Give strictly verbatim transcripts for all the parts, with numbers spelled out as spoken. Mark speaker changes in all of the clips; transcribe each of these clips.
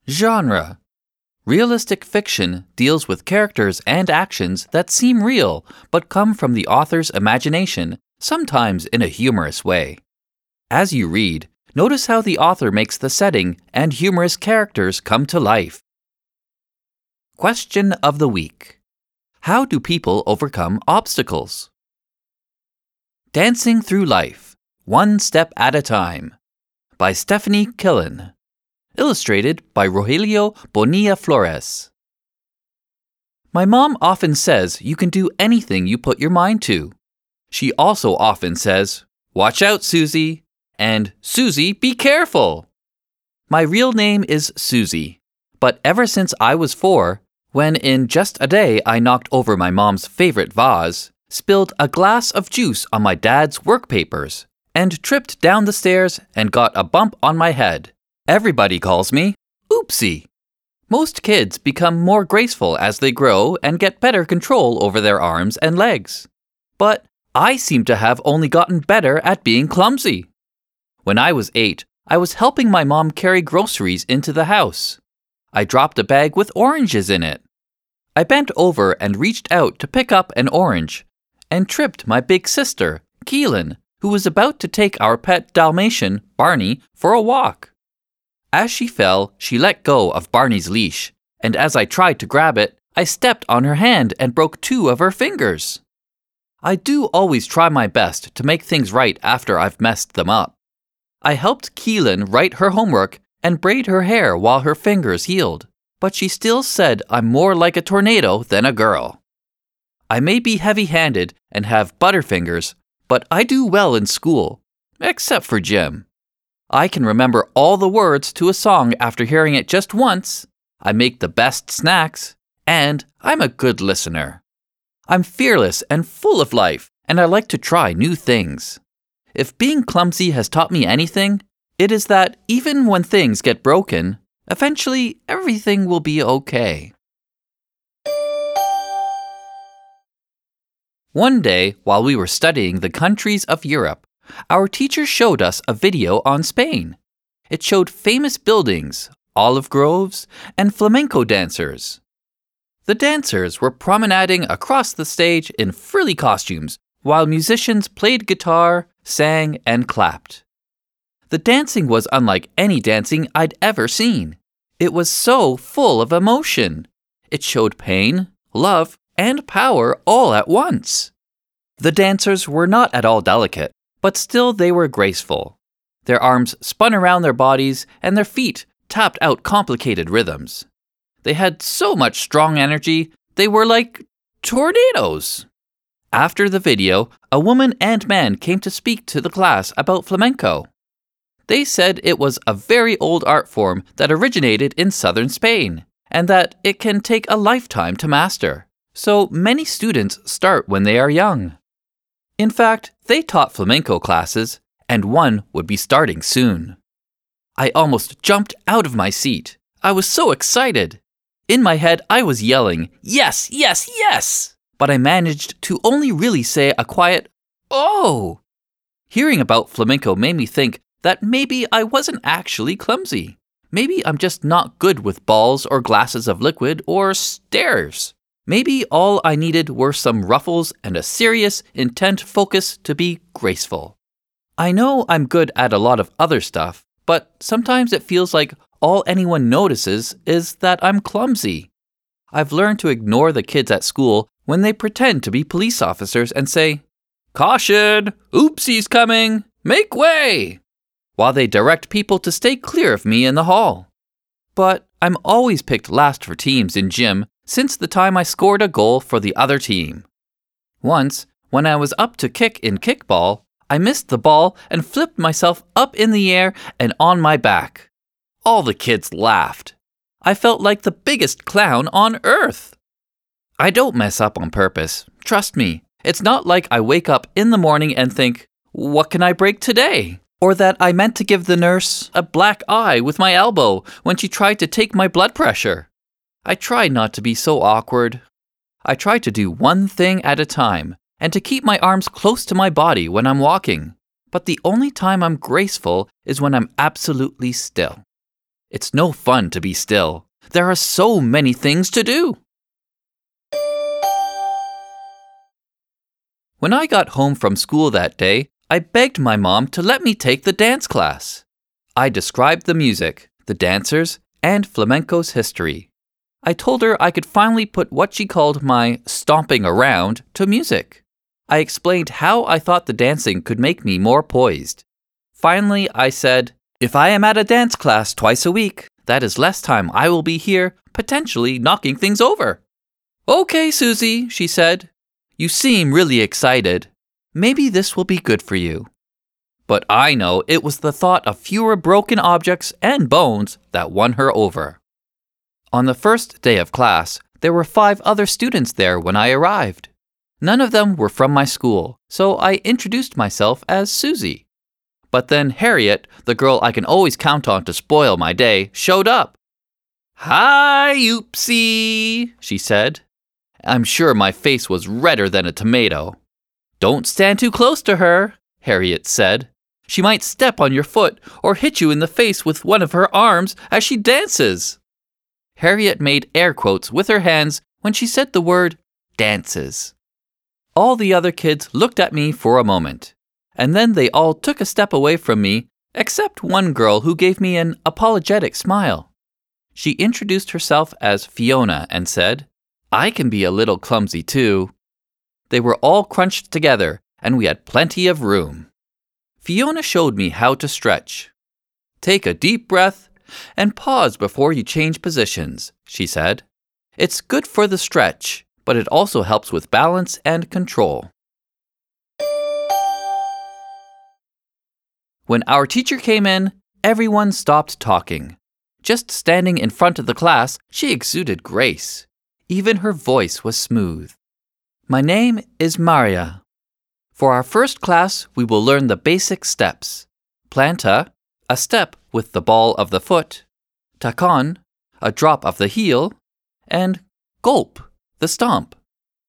Speaker 1: Genre. Realistic fiction deals with characters and actions that seem real but come from the author's imagination, sometimes in a humorous way. As you read, notice how the author makes the setting and humorous characters come to life. Question of the week. How do people overcome obstacles? Dancing Through Life, One Step at a Time, by Stephanie Killen. Illustrated by Rogelio Bonilla Flores. My mom often says you can do anything you put your mind to. She also often says, "Watch out, Susie," and "Susie, be careful." My real name is Susie, but ever since I was four, when in just a day I knocked over my mom's favorite vase, spilled a glass of juice on my dad's work papers, and tripped down the stairs and got a bump on my head, everybody calls me Oopsie. Most kids become more graceful as they grow and get better control over their arms and legs. But I seem to have only gotten better at being clumsy. When I was eight, I was helping my mom carry groceries into the house. I dropped a bag with oranges in it. I bent over and reached out to pick up an orange and tripped my big sister, Keelan, who was about to take our pet Dalmatian, Barney, for a walk. As she fell, she let go of Barney's leash, and as I tried to grab it, I stepped on her hand and broke two of her fingers. I do always try my best to make things right after I've messed them up. I helped Keelan write her homework and braid her hair while her fingers healed, but she still said I'm more like a tornado than a girl. I may be heavy-handed and have butterfingers, but I do well in school, except for gym. I can remember all the words to a song after hearing it just once, I make the best snacks, and I'm a good listener. I'm fearless and full of life, and I like to try new things. If being clumsy has taught me anything, it is that even when things get broken, eventually everything will be okay. One day, while we were studying the countries of Europe, our teacher showed us a video on Spain. It showed famous buildings, olive groves, and flamenco dancers. The dancers were promenading across the stage in frilly costumes, while musicians played guitar, sang, and clapped. The dancing was unlike any dancing I'd ever seen. It was so full of emotion. It showed pain, love, and power all at once. The dancers were not at all delicate, but still they were graceful. Their arms spun around their bodies, and their feet tapped out complicated rhythms. They had so much strong energy, they were like tornadoes. After the video, a woman and man came to speak to the class about flamenco. They said it was a very old art form that originated in southern Spain, and that it can take a lifetime to master. So many students start when they are young. In fact, they taught flamenco classes, and one would be starting soon. I almost jumped out of my seat. I was so excited. In my head, I was yelling, "Yes, yes, yes!" But I managed to only really say a quiet, "Oh!" Hearing about flamenco made me think that maybe I wasn't actually clumsy. Maybe I'm just not good with balls or glasses of liquid or stairs. Maybe all I needed were some ruffles and a serious, intent focus to be graceful. I know I'm good at a lot of other stuff, but sometimes it feels like all anyone notices is that I'm clumsy. I've learned to ignore the kids at school when they pretend to be police officers and say, "Caution! Oopsie's coming! Make way!" while they direct people to stay clear of me in the hall. But I'm always picked last for teams in gym since the time I scored a goal for the other team. Once, when I was up to kick in kickball, I missed the ball and flipped myself up in the air and on my back. All the kids laughed. I felt like the biggest clown on earth. I don't mess up on purpose. Trust me, it's not like I wake up in the morning and think, "What can I break today?" Or that I meant to give the nurse a black eye with my elbow when she tried to take my blood pressure. I try not to be so awkward. I try to do one thing at a time and to keep my arms close to my body when I'm walking. But the only time I'm graceful is when I'm absolutely still. It's no fun to be still. There are so many things to do. When I got home from school that day, I begged my mom to let me take the dance class. I described the music, the dancers, and flamenco's history. I told her I could finally put what she called my stomping around to music. I explained how I thought the dancing could make me more poised. Finally, I said, "If I am at a dance class twice a week, that is less time I will be here, potentially knocking things over." "Okay, Susie," she said. "You seem really excited. Maybe this will be good for you." But I know it was the thought of fewer broken objects and bones that won her over. On the first day of class, there were five other students there when I arrived. None of them were from my school, so I introduced myself as Susie. But then Harriet, the girl I can always count on to spoil my day, showed up. "Hi, Oopsie," she said. I'm sure my face was redder than a tomato. "Don't stand too close to her," Harriet said. "She might step on your foot or hit you in the face with one of her arms as she dances." Harriet made air quotes with her hands when she said the word dances. All the other kids looked at me for a moment, and then they all took a step away from me, except one girl who gave me an apologetic smile. She introduced herself as Fiona and said, "I can be a little clumsy too." They were all crunched together, and we had plenty of room. Fiona showed me how to stretch. "Take a deep breath and pause before you change positions," she said. "It's good for the stretch, but it also helps with balance and control." When our teacher came in, everyone stopped talking. Just standing in front of the class, she exuded grace. Even her voice was smooth. "My name is Maria. For our first class, we will learn the basic steps. Planta, a step with the ball of the foot. Tacon, a drop of the heel. And golp, the stomp."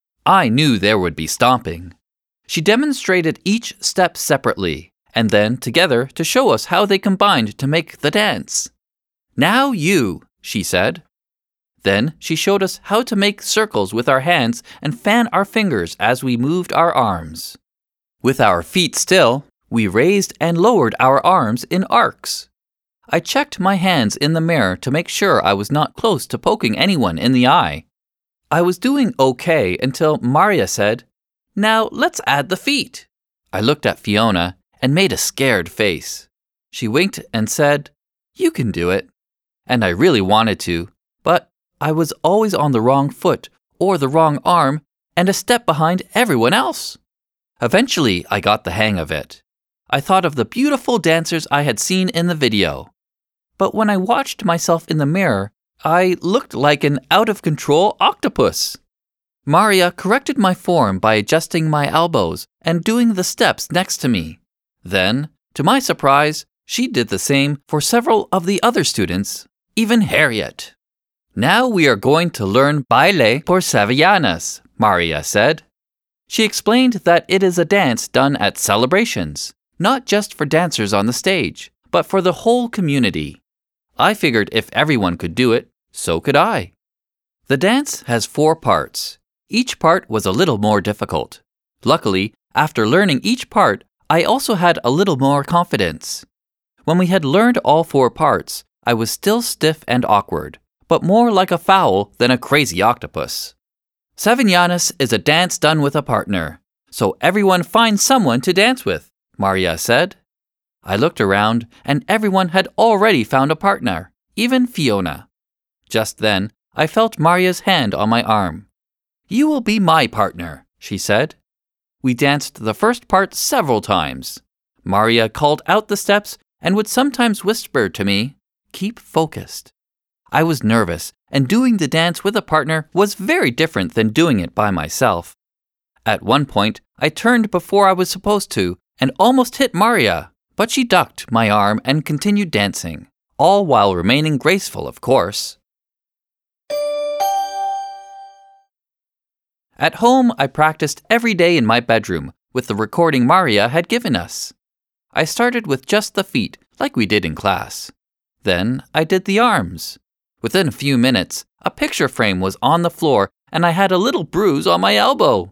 Speaker 1: I knew there would be stomping. She demonstrated each step separately, and then together to show us how they combined to make the dance. "Now you," she said. Then she showed us how to make circles with our hands and fan our fingers as we moved our arms. With our feet still, we raised and lowered our arms in arcs. I checked my hands in the mirror to make sure I was not close to poking anyone in the eye. I was doing okay until Maria said, "Now let's add the feet." I looked at Fiona and made a scared face. She winked and said, "You can do it." And I really wanted to, but I was always on the wrong foot or the wrong arm and a step behind everyone else. Eventually, I got the hang of it. I thought of the beautiful dancers I had seen in the video. But when I watched myself in the mirror, I looked like an out-of-control octopus. Maria corrected my form by adjusting my elbows and doing the steps next to me. Then, to my surprise, she did the same for several of the other students, even Harriet. "Now we are going to learn baile por sevillanas," Maria said. She explained that it is a dance done at celebrations, not just for dancers on the stage, but for the whole community. I figured if everyone could do it, so could I. The dance has four parts. Each part was a little more difficult. Luckily, after learning each part, I also had a little more confidence. When we had learned all four parts, I was still stiff and awkward, but more like a fowl than a crazy octopus. Sevillanas is a dance done with a partner, so everyone finds someone to dance with, Maria said. I looked around, and everyone had already found a partner, even Fiona. Just then, I felt Maria's hand on my arm. "You will be my partner," she said. We danced the first part several times. Maria called out the steps and would sometimes whisper to me, "Keep focused." I was nervous, and doing the dance with a partner was very different than doing it by myself. At one point, I turned before I was supposed to and almost hit Maria, but she ducked my arm and continued dancing, all while remaining graceful, of course. At home, I practiced every day in my bedroom with the recording Maria had given us. I started with just the feet, like we did in class. Then I did the arms. Within a few minutes, a picture frame was on the floor and I had a little bruise on my elbow.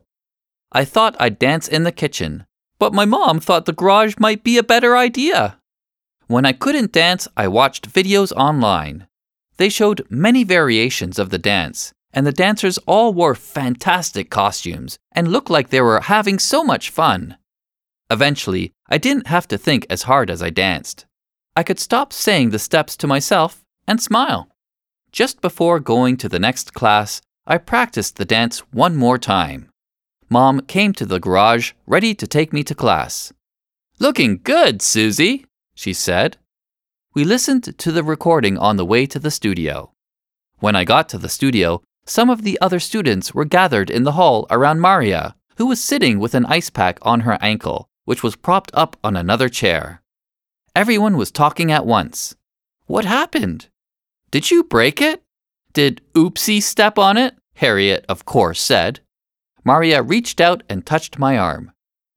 Speaker 1: I thought I'd dance in the kitchen, but my mom thought the garage might be a better idea. When I couldn't dance, I watched videos online. They showed many variations of the dance, and the dancers all wore fantastic costumes and looked like they were having so much fun. Eventually, I didn't have to think as hard as I danced. I could stop saying the steps to myself and smile. Just before going to the next class, I practiced the dance one more time. Mom came to the garage ready to take me to class. "Looking good, Susie," she said. We listened to the recording on the way to the studio. When I got to the studio, some of the other students were gathered in the hall around Maria, who was sitting with an ice pack on her ankle, which was propped up on another chair. Everyone was talking at once. "What happened? Did you break it? Did Oopsie step on it?" Harriet, of course, said. Maria reached out and touched my arm.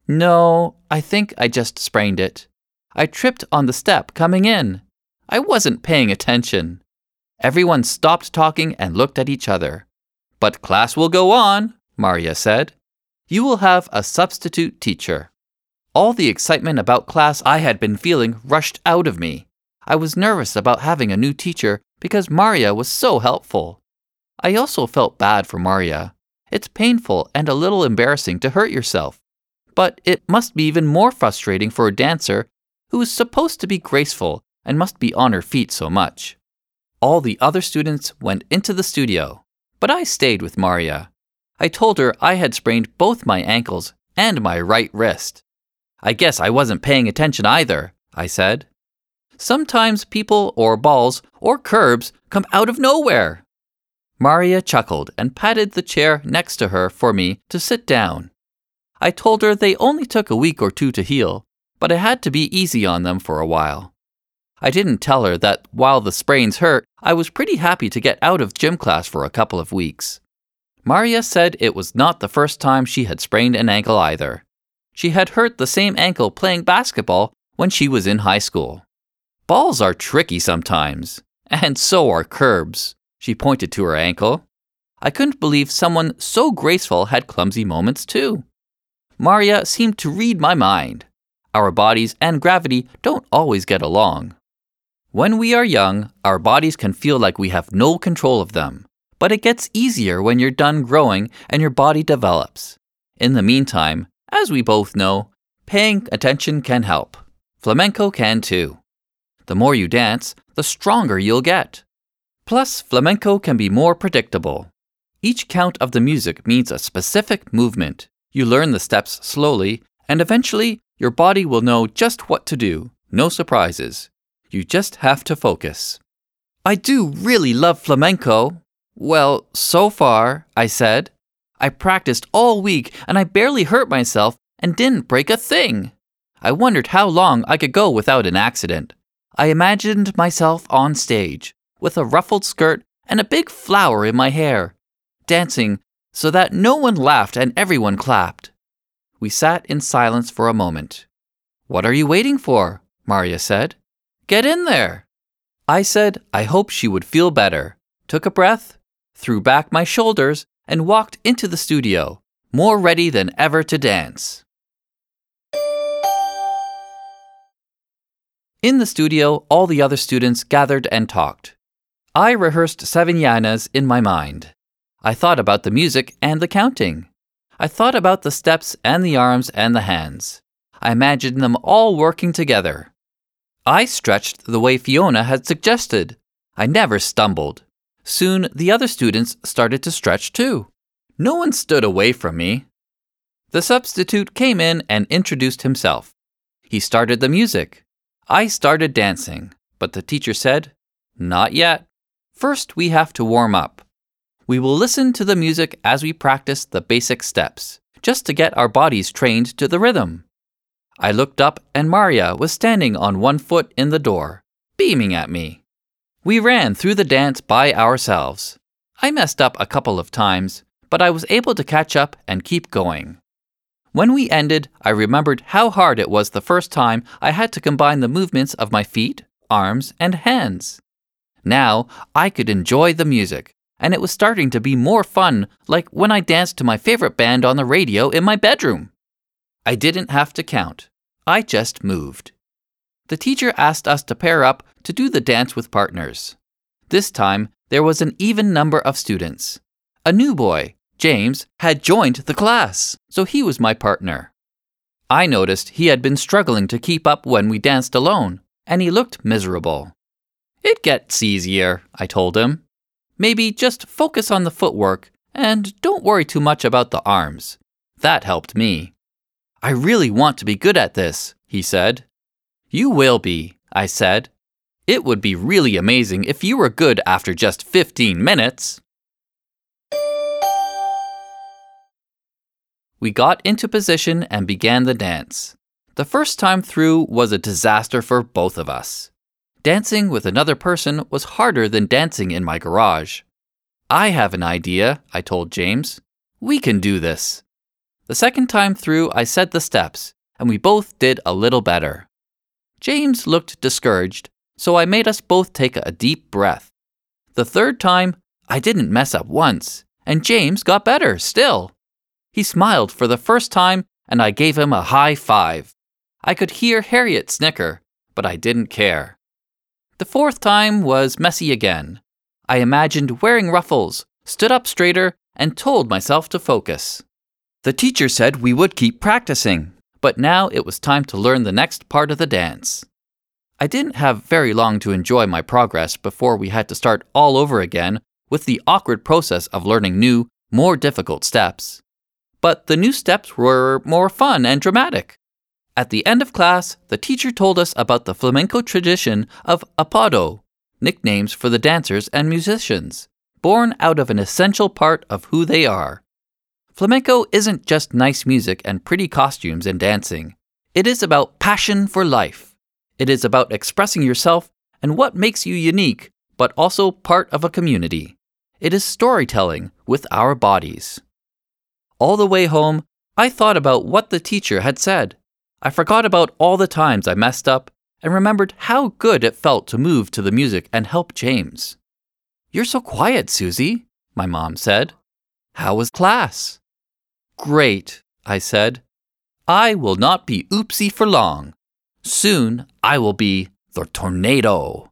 Speaker 1: "No, I think I just sprained it. I tripped on the step coming in. I wasn't paying attention." Everyone stopped talking and looked at each other. "But class will go on," Maria said. "You will have a substitute teacher." All the excitement about class I had been feeling rushed out of me. I was nervous about having a new teacher because Maria was so helpful. I also felt bad for Maria. It's painful and a little embarrassing to hurt yourself, but it must be even more frustrating for a dancer who is supposed to be graceful and must be on her feet so much. All the other students went into the studio, but I stayed with Maria. I told her I had sprained both my ankles and my right wrist. "I guess I wasn't paying attention either," I said. "Sometimes people or balls or curbs come out of nowhere." Maria chuckled and patted the chair next to her for me to sit down. I told her they only took a week or two to heal, but I had to be easy on them for a while. I didn't tell her that while the sprains hurt, I was pretty happy to get out of gym class for a couple of weeks. Maria said it was not the first time she had sprained an ankle either. She had hurt the same ankle playing basketball when she was in high school. "Balls are tricky sometimes, and so are curbs," she pointed to her ankle. I couldn't believe someone so graceful had clumsy moments too. Maria seemed to read my mind. Our bodies and gravity don't always get along. When we are young, our bodies can feel like we have no control of them, but it gets easier when you're done growing and your body develops. In the meantime, as we both know, paying attention can help. Flamenco can too. The more you dance, the stronger you'll get. Plus, flamenco can be more predictable. Each count of the music means a specific movement. You learn the steps slowly, and eventually, your body will know just what to do. No surprises. You just have to focus. "I do really love flamenco." "Well, so far," I said. "I practiced all week and I barely hurt myself and didn't break a thing." I wondered how long I could go without an accident. I imagined myself on stage, with a ruffled skirt and a big flower in my hair, dancing so that no one laughed and everyone clapped. We sat in silence for a moment. "What are you waiting for?" Maria said. "Get in there." I said I hoped she would feel better, took a breath, threw back my shoulders, and walked into the studio, more ready than ever to dance. In the studio, all the other students gathered and talked. I rehearsed Sevillanas in my mind. I thought about the music and the counting. I thought about the steps and the arms and the hands. I imagined them all working together. I stretched the way Fiona had suggested. I never stumbled. Soon, the other students started to stretch too. No one stood away from me. The substitute came in and introduced himself. He started the music. I started dancing, but the teacher said, "Not yet. First, we have to warm up. We will listen to the music as we practice the basic steps, just to get our bodies trained to the rhythm." I looked up and Maria was standing on one foot in the door, beaming at me. We ran through the dance by ourselves. I messed up a couple of times, but I was able to catch up and keep going. When we ended, I remembered how hard it was the first time I had to combine the movements of my feet, arms, and hands. Now I could enjoy the music, and it was starting to be more fun, like when I danced to my favorite band on the radio in my bedroom. I didn't have to count. I just moved. The teacher asked us to pair up to do the dance with partners. This time, there was an even number of students. A new boy, James, had joined the class, so he was my partner. I noticed he had been struggling to keep up when we danced alone, and he looked miserable. "It gets easier," I told him. "Maybe just focus on the footwork and don't worry too much about the arms." That helped me. "I really want to be good at this," he said. "You will be," I said. "It would be really amazing if you were good after just fifteen minutes. We got into position and began the dance. The first time through was a disaster for both of us. Dancing with another person was harder than dancing in my garage. "I have an idea," I told James. "We can do this." The second time through, I said the steps, and we both did a little better. James looked discouraged, so I made us both take a deep breath. The third time, I didn't mess up once, and James got better still. He smiled for the first time, and I gave him a high five. I could hear Harriet snicker, but I didn't care. The fourth time was messy again. I imagined wearing ruffles, stood up straighter, and told myself to focus. The teacher said we would keep practicing, but now it was time to learn the next part of the dance. I didn't have very long to enjoy my progress before we had to start all over again with the awkward process of learning new, more difficult steps. But the new steps were more fun and dramatic. At the end of class, the teacher told us about the flamenco tradition of apodo, nicknames for the dancers and musicians, born out of an essential part of who they are. Flamenco isn't just nice music and pretty costumes and dancing. It is about passion for life. It is about expressing yourself and what makes you unique, but also part of a community. It is storytelling with our bodies. All the way home, I thought about what the teacher had said. I forgot about all the times I messed up and remembered how good it felt to move to the music and help James. "You're so quiet, Susie," my mom said. "How was class?" "Great," I said. "I will not be Oopsie for long. Soon I will be the tornado."